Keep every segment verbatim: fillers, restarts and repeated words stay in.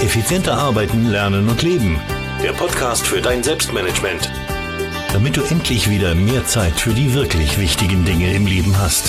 Effizienter arbeiten, lernen und leben. Der Podcast für dein Selbstmanagement. Damit du endlich wieder mehr Zeit für die wirklich wichtigen Dinge im Leben hast.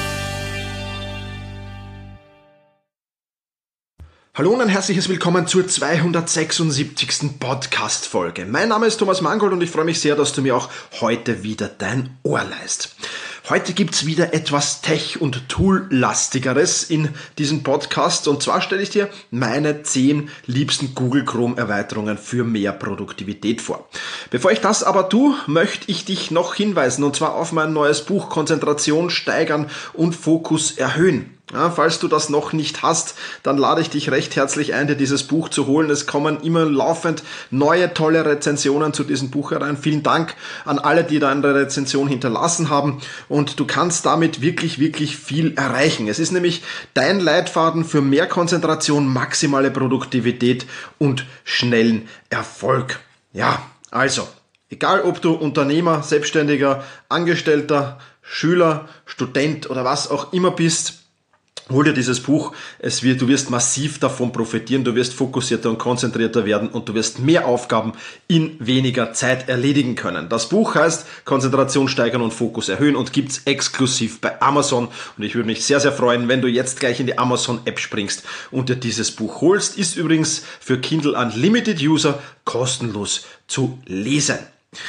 Hallo und ein herzliches Willkommen zur zweihundertsechsundsiebzigsten Podcast-Folge. Mein Name ist Thomas Mangold und ich freue mich sehr, dass du mir auch heute wieder dein Ohr leihst. Heute gibt's wieder etwas Tech- und Tool-lastigeres in diesem Podcast, und zwar stelle ich dir meine zehn liebsten Google Chrome-Erweiterungen für mehr Produktivität vor. Bevor ich das aber tue, möchte ich dich noch hinweisen, und zwar auf mein neues Buch Konzentration steigern und Fokus erhöhen. Ja, falls du das noch nicht hast, dann lade ich dich recht herzlich ein, dir dieses Buch zu holen. Es kommen immer laufend neue, tolle Rezensionen zu diesem Buch herein. Vielen Dank an alle, die da eine Rezension hinterlassen haben, und du kannst damit wirklich, wirklich viel erreichen. Es ist nämlich dein Leitfaden für mehr Konzentration, maximale Produktivität und schnellen Erfolg. Ja, also, egal ob du Unternehmer, Selbstständiger, Angestellter, Schüler, Student oder was auch immer bist, hol dir dieses Buch. Es wird, du wirst massiv davon profitieren, du wirst fokussierter und konzentrierter werden und du wirst mehr Aufgaben in weniger Zeit erledigen können. Das Buch heißt Konzentration steigern und Fokus erhöhen und gibt's exklusiv bei Amazon, und ich würde mich sehr, sehr freuen, wenn du jetzt gleich in die Amazon-App springst und dir dieses Buch holst. Ist übrigens für Kindle Unlimited User kostenlos zu lesen.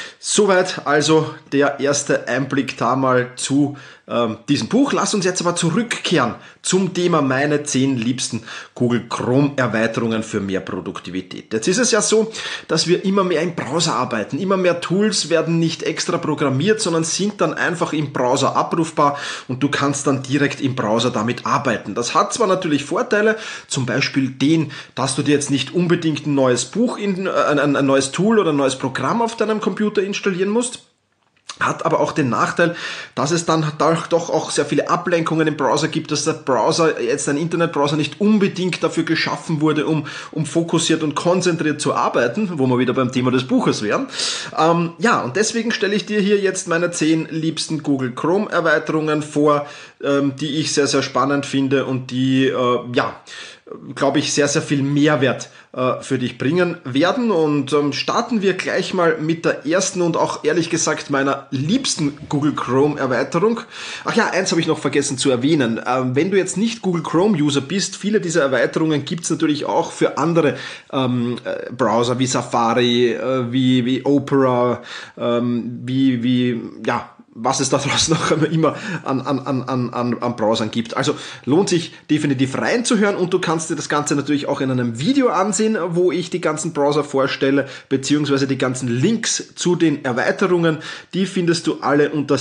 Soweit also der erste Einblick da mal zu ähm, diesem Buch. Lass uns jetzt aber zurückkehren zum Thema meine zehn liebsten Google Chrome Erweiterungen für mehr Produktivität. Jetzt ist es ja so, dass wir immer mehr im Browser arbeiten. Immer mehr Tools werden nicht extra programmiert, sondern sind dann einfach im Browser abrufbar, und du kannst dann direkt im Browser damit arbeiten. Das hat zwar natürlich Vorteile, zum Beispiel den, dass du dir jetzt nicht unbedingt ein neues Buch, in, äh, ein, ein neues Tool oder ein neues Programm auf deinem Computer installieren musst. Hat aber auch den Nachteil, dass es dann doch auch sehr viele Ablenkungen im Browser gibt, dass der Browser, jetzt ein Internetbrowser, nicht unbedingt dafür geschaffen wurde, um, um fokussiert und konzentriert zu arbeiten, wo wir wieder beim Thema des Buches wären. Ähm, ja, und deswegen stelle ich dir hier jetzt meine zehn liebsten Google Chrome Erweiterungen vor, ähm, die ich sehr, sehr spannend finde und die, äh, ja, glaube ich, sehr, sehr viel Mehrwert äh, für dich bringen werden. Und ähm, starten wir gleich mal mit der ersten und auch ehrlich gesagt meiner liebsten Google Chrome Erweiterung. Ach ja, eins habe ich noch vergessen zu erwähnen. Ähm, wenn du jetzt nicht Google Chrome User bist, viele dieser Erweiterungen gibt es natürlich auch für andere ähm, äh, Browser wie Safari, äh, wie, wie Opera, ähm, wie, wie, ja, was es da draußen noch immer an, an, an, an, an Browsern gibt. Also lohnt sich definitiv reinzuhören, und du kannst dir das Ganze natürlich auch in einem Video ansehen, wo ich die ganzen Browser vorstelle, beziehungsweise die ganzen Links zu den Erweiterungen. Die findest du alle unter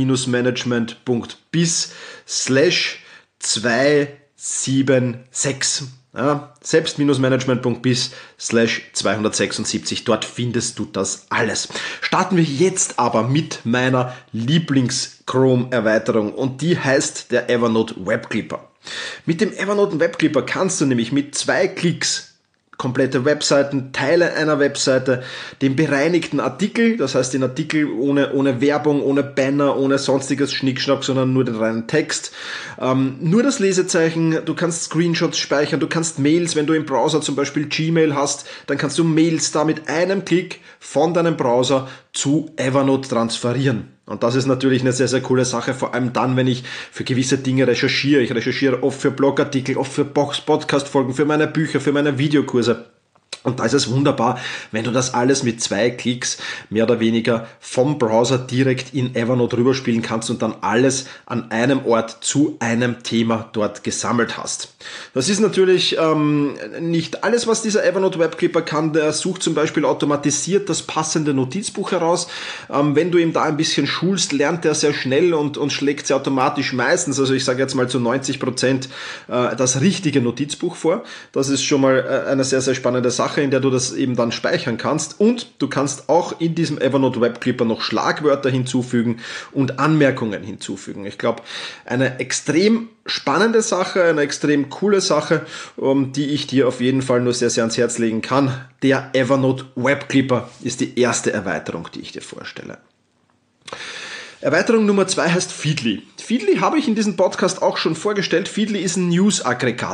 selbst-management.bis slash zweihundertsechsundsiebzig. Ja, selbst-management.bis slash zweihundertsechsundsiebzig. Dort findest du das alles. Starten wir jetzt aber mit meiner Lieblings-Chrome-Erweiterung, und die heißt der Evernote Web Clipper. Mit dem Evernote Web Clipper kannst du nämlich mit zwei Klicks komplette Webseiten, Teile einer Webseite, den bereinigten Artikel, das heißt den Artikel ohne, ohne Werbung, ohne Banner, ohne sonstiges Schnickschnack, sondern nur den reinen Text, ähm, nur das Lesezeichen, du kannst Screenshots speichern, du kannst Mails, wenn du im Browser zum Beispiel Gmail hast, dann kannst du Mails da mit einem Klick von deinem Browser zu Evernote transferieren. Und das ist natürlich eine sehr, sehr coole Sache, vor allem dann, wenn ich für gewisse Dinge recherchiere. Ich recherchiere oft für Blogartikel, oft für Podcast-Folgen, für meine Bücher, für meine Videokurse. Und da ist es wunderbar, wenn du das alles mit zwei Klicks mehr oder weniger vom Browser direkt in Evernote rüberspielen kannst und dann alles an einem Ort zu einem Thema dort gesammelt hast. Das ist natürlich ähm, nicht alles, was dieser Evernote Web Clipper kann. Der sucht zum Beispiel automatisiert das passende Notizbuch heraus. Ähm, wenn du ihm da ein bisschen schulst, lernt er sehr schnell und, und schlägt sie automatisch meistens, also ich sage jetzt mal zu neunzig Prozent, äh, das richtige Notizbuch vor. Das ist schon mal äh, eine sehr, sehr spannende Sache, in der du das eben dann speichern kannst, und du kannst auch in diesem Evernote Web Clipper noch Schlagwörter hinzufügen und Anmerkungen hinzufügen. Ich glaube, eine extrem spannende Sache, eine extrem coole Sache, um, die ich dir auf jeden Fall nur sehr, sehr ans Herz legen kann. Der Evernote Web Clipper ist die erste Erweiterung, die ich dir vorstelle. Erweiterung Nummer zwei heißt Feedly. Feedly habe ich in diesem Podcast auch schon vorgestellt. Feedly ist ein News-Aggregator.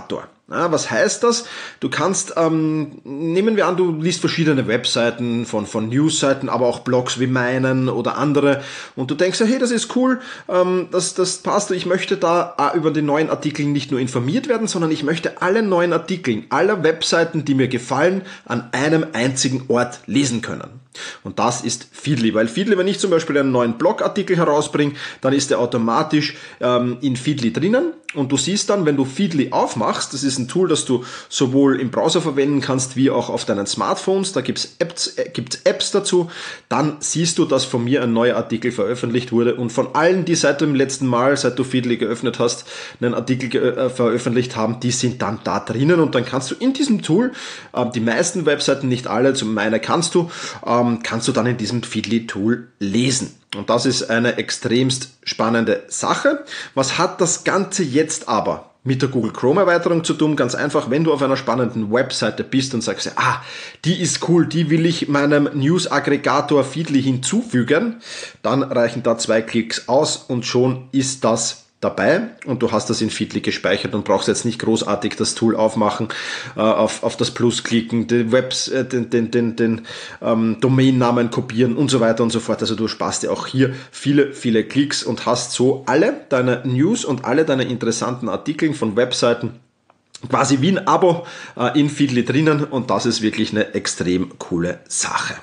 Ja, was heißt das? Du kannst, ähm, nehmen wir an, du liest verschiedene Webseiten von, von Newsseiten, aber auch Blogs wie meinen oder andere und du denkst ja, hey, das ist cool, ähm, das, das passt, ich möchte da äh, über die neuen Artikel nicht nur informiert werden, sondern ich möchte alle neuen Artikel aller Webseiten, die mir gefallen, an einem einzigen Ort lesen können. Und das ist Feedly, weil Feedly, wenn ich zum Beispiel einen neuen Blogartikel herausbringe, dann ist der automatisch ähm, in Feedly drinnen und du siehst dann, wenn du Feedly aufmachst, das ist ein Tool, das du sowohl im Browser verwenden kannst, wie auch auf deinen Smartphones, da gibt's Apps, äh, gibt's Apps dazu, dann siehst du, dass von mir ein neuer Artikel veröffentlicht wurde und von allen, die seit dem letzten Mal, seit du Feedly geöffnet hast, einen Artikel ge- äh, veröffentlicht haben, die sind dann da drinnen und dann kannst du in diesem Tool, äh, die meisten Webseiten, nicht alle, zum meine kannst du, ähm, kannst du dann in diesem Feedly-Tool lesen. Und das ist eine extremst spannende Sache. Was hat das Ganze jetzt aber mit der Google Chrome Erweiterung zu tun? Ganz einfach, wenn du auf einer spannenden Webseite bist und sagst, ah, die ist cool, die will ich meinem News-Aggregator Feedly hinzufügen, dann reichen da zwei Klicks aus und schon ist das dabei und du hast das in Feedly gespeichert und brauchst jetzt nicht großartig das Tool aufmachen, äh, auf, auf das Plus klicken, den, Webs, äh, den, den, den, den ähm, Domainnamen kopieren und so weiter und so fort. Also du sparst dir auch hier viele, viele Klicks und hast so alle deine News und alle deine interessanten Artikel von Webseiten quasi wie ein Abo äh, in Feedly drinnen und das ist wirklich eine extrem coole Sache.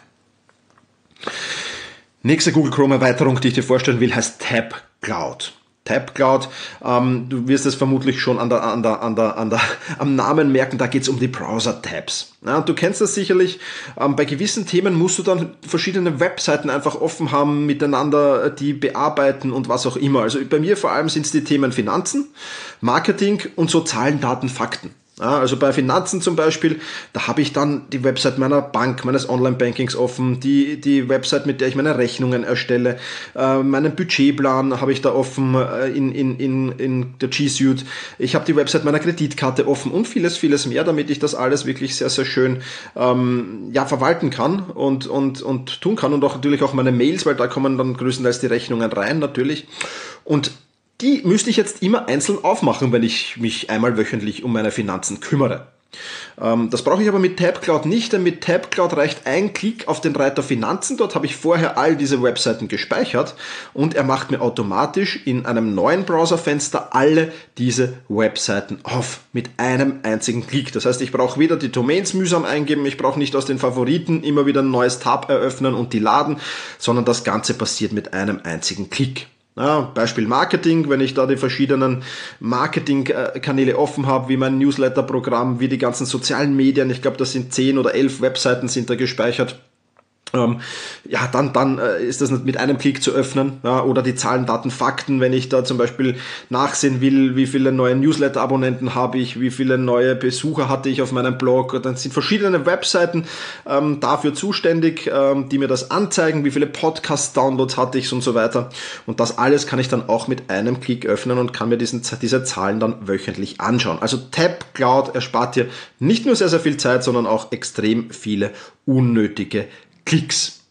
Nächste Google Chrome Erweiterung, die ich dir vorstellen will, heißt Tab Cloud. Tab Cloud, ähm, du wirst es vermutlich schon an der, an der, an der, an der, am Namen merken, da geht es um die Browser-Tabs. Ja, du kennst das sicherlich, ähm, bei gewissen Themen musst du dann verschiedene Webseiten einfach offen haben, miteinander die bearbeiten und was auch immer. Also bei mir vor allem sind es die Themen Finanzen, Marketing und so Zahlen, Daten, Fakten. Ja, also bei Finanzen zum Beispiel, da habe ich dann die Website meiner Bank, meines Online-Bankings offen, die, die Website, mit der ich meine Rechnungen erstelle, äh, meinen Budgetplan habe ich da offen äh, in, in, in, in der G Suite. Ich habe die Website meiner Kreditkarte offen und vieles, vieles mehr, damit ich das alles wirklich sehr, sehr schön ähm, ja, verwalten kann und, und, und tun kann und auch natürlich auch meine Mails, weil da kommen dann größtenteils die Rechnungen rein natürlich und die müsste ich jetzt immer einzeln aufmachen, wenn ich mich einmal wöchentlich um meine Finanzen kümmere. Ähm, das brauche ich aber mit Tab Cloud nicht, denn mit Tab Cloud reicht ein Klick auf den Reiter Finanzen. Dort habe ich vorher all diese Webseiten gespeichert und er macht mir automatisch in einem neuen Browserfenster alle diese Webseiten auf mit einem einzigen Klick. Das heißt, ich brauche weder die Domains mühsam eingeben, ich brauche nicht aus den Favoriten immer wieder ein neues Tab eröffnen und die laden, sondern das Ganze passiert mit einem einzigen Klick. Ja, Beispiel Marketing, wenn ich da die verschiedenen Marketingkanäle offen habe, wie mein Newsletter-Programm, wie die ganzen sozialen Medien, ich glaube, das sind zehn oder elf Webseiten sind da gespeichert. Ähm, ja, dann, dann äh, ist das mit einem Klick zu öffnen, ja, oder die Zahlen, Daten, Fakten, wenn ich da zum Beispiel nachsehen will, wie viele neue Newsletter-Abonnenten habe ich, wie viele neue Besucher hatte ich auf meinem Blog, dann sind verschiedene Webseiten ähm, dafür zuständig, ähm, die mir das anzeigen, wie viele Podcast-Downloads hatte ich und so weiter und das alles kann ich dann auch mit einem Klick öffnen und kann mir diesen, diese Zahlen dann wöchentlich anschauen. Also Tab Cloud erspart dir nicht nur sehr, sehr viel Zeit, sondern auch extrem viele unnötige Klicks.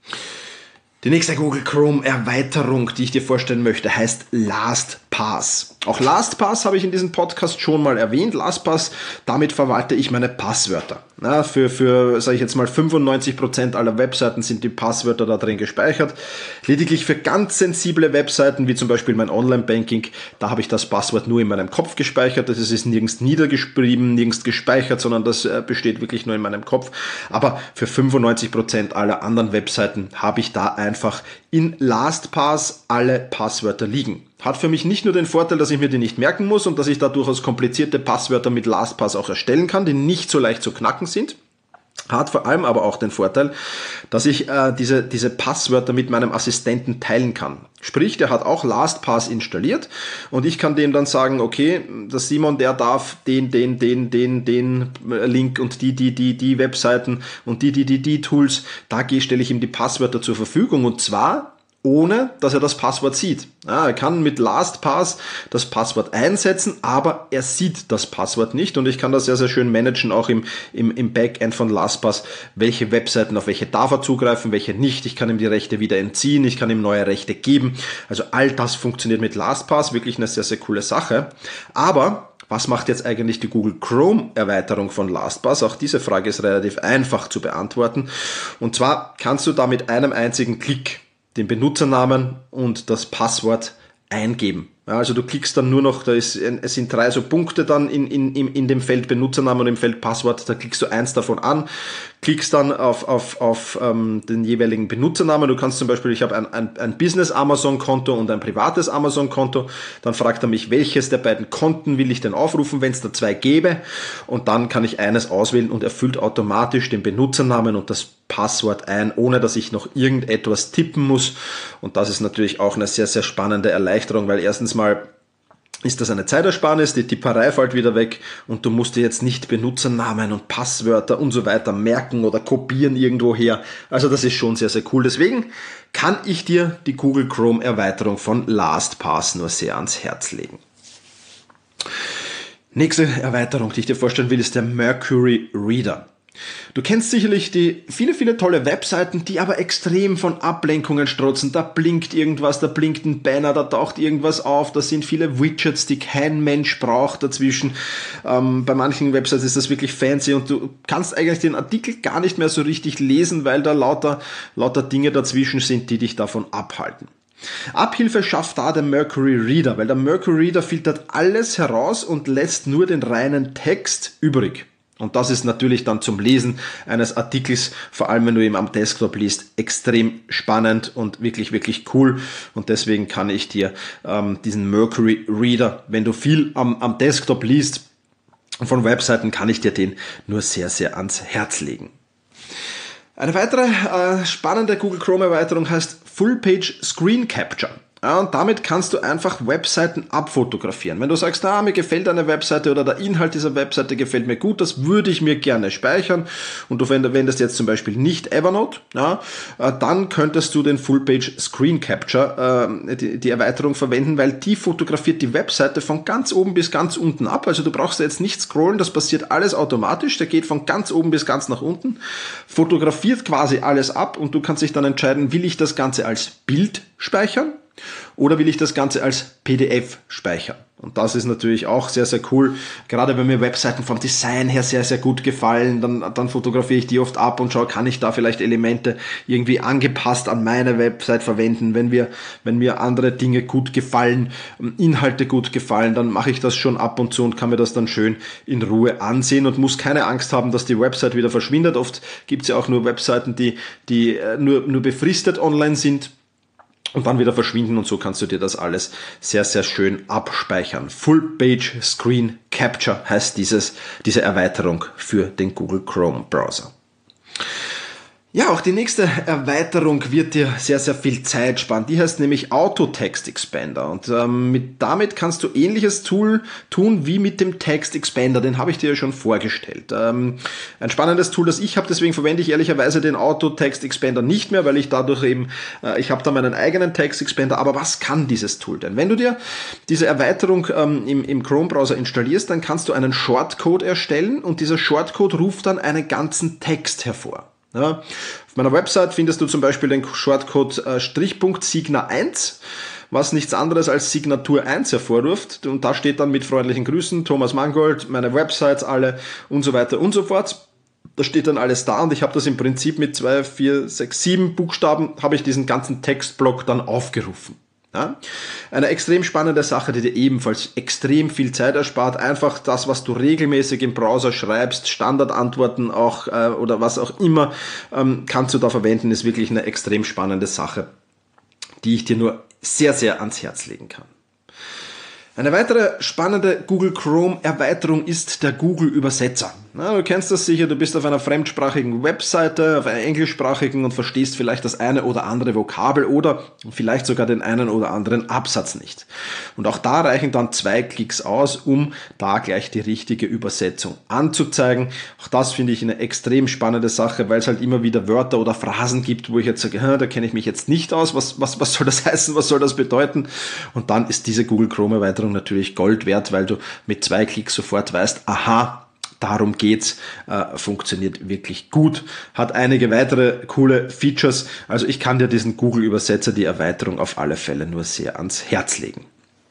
Die nächste Google Chrome Erweiterung, die ich dir vorstellen möchte, heißt LastPass. Auch LastPass habe ich in diesem Podcast schon mal erwähnt. LastPass, damit verwalte ich meine Passwörter. Ja, für, für, sage ich jetzt mal, fünfundneunzig Prozent aller Webseiten sind die Passwörter da drin gespeichert. Lediglich für ganz sensible Webseiten, wie zum Beispiel mein Online-Banking, da habe ich das Passwort nur in meinem Kopf gespeichert. Das ist nirgends niedergeschrieben, nirgends gespeichert, sondern das besteht wirklich nur in meinem Kopf. Aber für fünfundneunzig Prozent aller anderen Webseiten habe ich da einfach in LastPass alle Passwörter liegen. Hat für mich nicht nur den Vorteil, dass ich mir die nicht merken muss und dass ich da durchaus komplizierte Passwörter mit LastPass auch erstellen kann, die nicht so leicht zu knacken sind. Hat vor allem aber auch den Vorteil, dass ich äh, diese, diese Passwörter mit meinem Assistenten teilen kann. Sprich, der hat auch LastPass installiert und ich kann dem dann sagen, okay, der Simon, der darf den, den, den, den, den Link und die, die, die, die Webseiten und die, die, die, die Tools, da stelle ich ihm die Passwörter zur Verfügung und zwar ohne dass er das Passwort sieht. Ja, er kann mit LastPass das Passwort einsetzen, aber er sieht das Passwort nicht und ich kann das sehr, sehr schön managen, auch im, im, im Backend von LastPass, welche Webseiten, auf welche darf er zugreifen, welche nicht. Ich kann ihm die Rechte wieder entziehen, ich kann ihm neue Rechte geben. Also all das funktioniert mit LastPass, wirklich eine sehr, sehr coole Sache. Aber was macht jetzt eigentlich die Google Chrome Erweiterung von LastPass? Auch diese Frage ist relativ einfach zu beantworten. Und zwar kannst du da mit einem einzigen Klick den Benutzernamen und das Passwort eingeben. Ja, also du klickst dann nur noch, da ist, es sind drei so Punkte dann in, in, in dem Feld Benutzernamen und im Feld Passwort, da klickst du eins davon an, klickst dann auf, auf, auf ähm, den jeweiligen Benutzernamen. Du kannst zum Beispiel, ich habe ein, ein, ein Business-Amazon-Konto und ein privates Amazon-Konto, dann fragt er mich, welches der beiden Konten will ich denn aufrufen, wenn es da zwei gäbe, und dann kann ich eines auswählen und er füllt automatisch den Benutzernamen und das Passwort ein, ohne dass ich noch irgendetwas tippen muss, und das ist natürlich auch eine sehr, sehr spannende Erleichterung, weil erstens mal ist das eine Zeitersparnis, die Tipperei fällt wieder weg und du musst dir jetzt nicht Benutzernamen und Passwörter und so weiter merken oder kopieren irgendwo her. Also das ist schon sehr, sehr cool. Deswegen kann ich dir die Google Chrome Erweiterung von LastPass nur sehr ans Herz legen. Nächste Erweiterung, die ich dir vorstellen will, ist der Mercury Reader. Du kennst sicherlich die viele, viele tolle Webseiten, die aber extrem von Ablenkungen strotzen. Da blinkt irgendwas, da blinkt ein Banner, da taucht irgendwas auf, da sind viele Widgets, die kein Mensch braucht dazwischen. Ähm, bei manchen Websites ist das wirklich fancy und du kannst eigentlich den Artikel gar nicht mehr so richtig lesen, weil da lauter, lauter Dinge dazwischen sind, die dich davon abhalten. Abhilfe schafft da der Mercury Reader, weil der Mercury Reader filtert alles heraus und lässt nur den reinen Text übrig. Und das ist natürlich dann zum Lesen eines Artikels, vor allem wenn du ihn am Desktop liest, extrem spannend und wirklich, wirklich cool. Und deswegen kann ich dir ähm, diesen Mercury Reader, wenn du viel am, am Desktop liest von Webseiten, kann ich dir den nur sehr, sehr ans Herz legen. Eine weitere äh, spannende Google Chrome Erweiterung heißt Full Page Screen Capture. Ja, und damit kannst du einfach Webseiten abfotografieren. Wenn du sagst, ah, mir gefällt eine Webseite oder der Inhalt dieser Webseite gefällt mir gut, das würde ich mir gerne speichern, und du verwendest jetzt zum Beispiel nicht Evernote, ja, dann könntest du den Full Page Screen Capture, äh, die, die Erweiterung verwenden, weil die fotografiert die Webseite von ganz oben bis ganz unten ab. Also du brauchst jetzt nicht scrollen, das passiert alles automatisch, der geht von ganz oben bis ganz nach unten, fotografiert quasi alles ab und du kannst dich dann entscheiden, will ich das Ganze als Bild speichern oder will ich das Ganze als P D F speichern? Und das ist natürlich auch sehr, sehr cool. Gerade wenn mir Webseiten vom Design her sehr, sehr gut gefallen, dann, dann fotografiere ich die oft ab und schaue, kann ich da vielleicht Elemente irgendwie angepasst an meine Website verwenden. Wenn wir, wenn mir andere Dinge gut gefallen, Inhalte gut gefallen, dann mache ich das schon ab und zu und kann mir das dann schön in Ruhe ansehen und muss keine Angst haben, dass die Website wieder verschwindet. Oft gibt es ja auch nur Webseiten, die, die nur, nur befristet online sind und dann wieder verschwinden, und so kannst du dir das alles sehr, sehr schön abspeichern. Full Page Screen Capture heißt dieses, diese Erweiterung für den Google Chrome Browser. Ja, auch die nächste Erweiterung wird dir sehr, sehr viel Zeit sparen. Die heißt nämlich Auto Text Expander. Und ähm, mit, damit kannst du ähnliches Tool tun wie mit dem Text Expander. Den habe ich dir ja schon vorgestellt. Ähm, ein spannendes Tool, das ich habe, deswegen verwende ich ehrlicherweise den Auto Text Expander nicht mehr, weil ich dadurch eben, äh, ich habe da meinen eigenen Text Expander. Aber was kann dieses Tool denn? Wenn du dir diese Erweiterung ähm, im, im Chrome-Browser installierst, dann kannst du einen Shortcode erstellen und dieser Shortcode ruft dann einen ganzen Text hervor. Ja, auf meiner Website findest du zum Beispiel den Shortcode äh, Strichpunkt Signa eins, was nichts anderes als Signatur eins hervorruft. Und da steht dann mit freundlichen Grüßen Thomas Mangold, meine Websites alle und so weiter und so fort. Da steht dann alles da und ich habe das im Prinzip mit zwei, vier, sechs, sieben Buchstaben, habe ich diesen ganzen Textblock dann aufgerufen. Ja, eine extrem spannende Sache, die dir ebenfalls extrem viel Zeit erspart. Einfach das, was du regelmäßig im Browser schreibst, Standardantworten auch äh, oder was auch immer, ähm, kannst du da verwenden, ist wirklich eine extrem spannende Sache, die ich dir nur sehr, sehr ans Herz legen kann. Eine weitere spannende Google Chrome Erweiterung ist der Google Übersetzer. Na, du kennst das sicher, du bist auf einer fremdsprachigen Webseite, auf einer englischsprachigen und verstehst vielleicht das eine oder andere Vokabel oder vielleicht sogar den einen oder anderen Absatz nicht. Und auch da reichen dann zwei Klicks aus, um da gleich die richtige Übersetzung anzuzeigen. Auch das finde ich eine extrem spannende Sache, weil es halt immer wieder Wörter oder Phrasen gibt, wo ich jetzt sage, da kenne ich mich jetzt nicht aus, was, was, was soll das heißen, was soll das bedeuten? Und dann ist diese Google Chrome Erweiterung natürlich Gold wert, weil du mit zwei Klicks sofort weißt, aha, darum geht's, äh, funktioniert wirklich gut, hat einige weitere coole Features, also ich kann dir diesen Google-Übersetzer, die Erweiterung auf alle Fälle nur sehr ans Herz legen.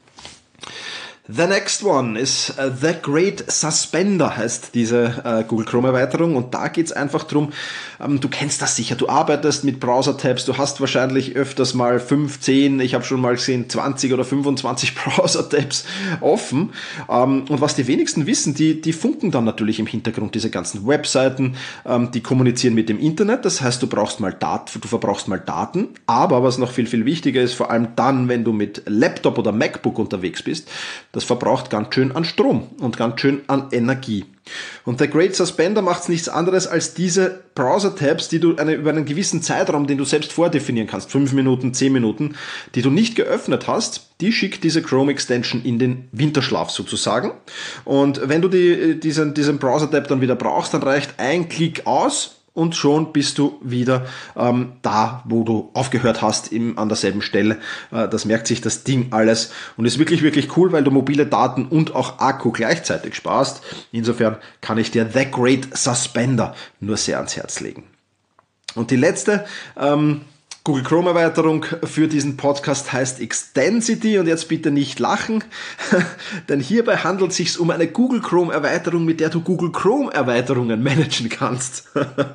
The next one is uh, The Great Suspender, heißt diese uh, Google Chrome Erweiterung, und da geht's einfach drum, um, du kennst das sicher, du arbeitest mit Browser-Tabs, du hast wahrscheinlich öfters mal fünfzehn, ich habe schon mal gesehen zwanzig oder fünfundzwanzig Browser-Tabs offen, um, und was die wenigsten wissen, die, die funken dann natürlich im Hintergrund, diese ganzen Webseiten, um, die kommunizieren mit dem Internet, das heißt, du brauchst mal Daten, du verbrauchst mal Daten, aber was noch viel, viel wichtiger ist, vor allem dann, wenn du mit Laptop oder MacBook unterwegs bist, das verbraucht ganz schön an Strom und ganz schön an Energie. Und der Great Suspender macht nichts anderes als diese Browser-Tabs, die du eine, über einen gewissen Zeitraum, den du selbst vordefinieren kannst, fünf Minuten, zehn Minuten, die du nicht geöffnet hast, die schickt diese Chrome Extension in den Winterschlaf sozusagen. Und wenn du die, diesen, diesen Browser-Tab dann wieder brauchst, dann reicht ein Klick aus, und schon bist du wieder ähm, da, wo du aufgehört hast, im, an derselben Stelle. Äh, das merkt sich das Ding alles und ist wirklich, wirklich cool, weil du mobile Daten und auch Akku gleichzeitig sparst. Insofern kann ich dir The Great Suspender nur sehr ans Herz legen. Und die letzte ähm, Google Chrome Erweiterung für diesen Podcast heißt Extensity, und jetzt bitte nicht lachen, denn hierbei handelt es sich um eine Google Chrome Erweiterung, mit der du Google Chrome Erweiterungen managen kannst.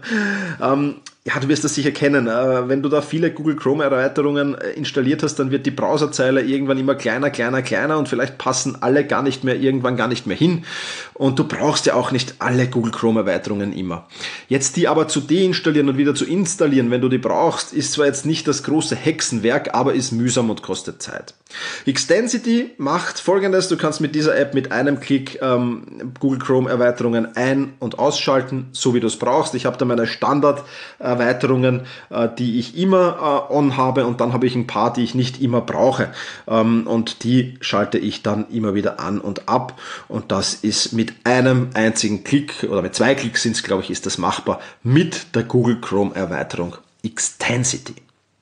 ähm, Ja, du wirst das sicher kennen. Wenn du da viele Google Chrome Erweiterungen installiert hast, dann wird die Browserzeile irgendwann immer kleiner, kleiner, kleiner und vielleicht passen alle gar nicht mehr, irgendwann gar nicht mehr hin. Und du brauchst ja auch nicht alle Google Chrome Erweiterungen immer. Jetzt die aber zu deinstallieren und wieder zu installieren, wenn du die brauchst, ist zwar jetzt nicht das große Hexenwerk, aber ist mühsam und kostet Zeit. Extensity macht Folgendes: Du kannst mit dieser App mit einem Klick ähm, Google Chrome Erweiterungen ein- und ausschalten, so wie du es brauchst. Ich habe da meine Standard Erweiterungen, äh, die ich immer äh, on habe, und dann habe ich ein paar, die ich nicht immer brauche, ähm, und die schalte ich dann immer wieder an und ab, und das ist mit einem einzigen Klick oder mit zwei Klicks sind es, glaube ich, ist das machbar mit der Google Chrome Erweiterung Extensity.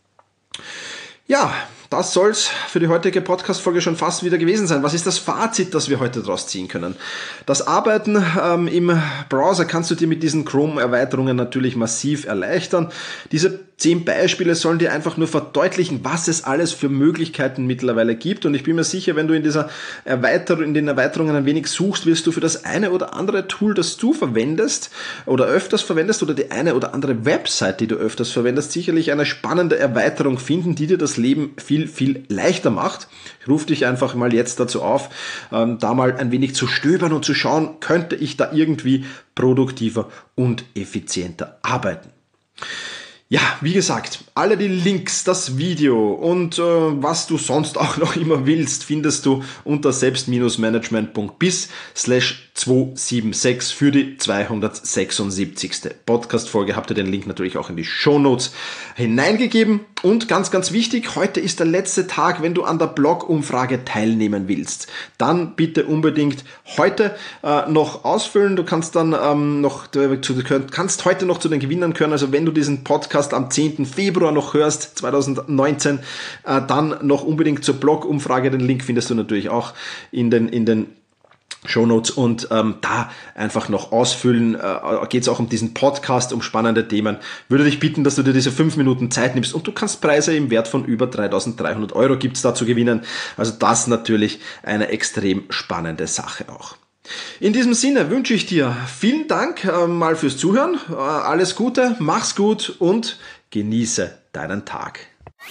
Ja, das soll's für die heutige Podcast-Folge schon fast wieder gewesen sein. Was ist das Fazit, das wir heute daraus ziehen können? Das Arbeiten ähm, im Browser kannst du dir mit diesen Chrome-Erweiterungen natürlich massiv erleichtern. Diese zehn Beispiele sollen dir einfach nur verdeutlichen, was es alles für Möglichkeiten mittlerweile gibt. Und ich bin mir sicher, wenn du in dieser Erweiterung, in den Erweiterungen ein wenig suchst, wirst du für das eine oder andere Tool, das du verwendest oder öfters verwendest, oder die eine oder andere Website, die du öfters verwendest, sicherlich eine spannende Erweiterung finden, die dir das Leben viel, viel leichter macht. Ich rufe dich einfach mal jetzt dazu auf, ähm, da mal ein wenig zu stöbern und zu schauen, könnte ich da irgendwie produktiver und effizienter arbeiten. Ja, wie gesagt, alle die Links, das Video und äh, was du sonst auch noch immer willst, findest du unter selbst-management.biz slash zweihundertsechsundsiebzig für die zweihundertsechsundsiebzigste Podcast-Folge. Habt ihr den Link natürlich auch in die Shownotes hineingegeben. Und ganz, ganz wichtig, heute ist der letzte Tag, wenn du an der Blog-Umfrage teilnehmen willst. Dann bitte unbedingt heute äh, noch ausfüllen. Du kannst dann ähm, noch, du kannst heute noch zu den Gewinnern gehören. Also wenn du diesen Podcast am zehnten Februar noch hörst, zweitausendneunzehn, äh, dann noch unbedingt zur Blog-Umfrage. Den Link findest du natürlich auch in den, in den Shownotes, und ähm, da einfach noch ausfüllen. Äh, geht es auch um diesen Podcast, um spannende Themen. Würde dich bitten, dass du dir diese fünf Minuten Zeit nimmst, und du kannst Preise im Wert von über dreitausenddreihundert Euro gibt's da zu gewinnen. Also das natürlich eine extrem spannende Sache auch. In diesem Sinne wünsche ich dir vielen Dank äh, mal fürs Zuhören. Äh, alles Gute, mach's gut und genieße deinen Tag.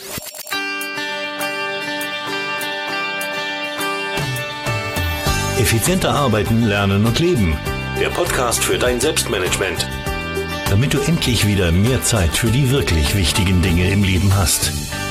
Effizienter arbeiten, lernen und leben. Der Podcast für dein Selbstmanagement. Damit du endlich wieder mehr Zeit für die wirklich wichtigen Dinge im Leben hast.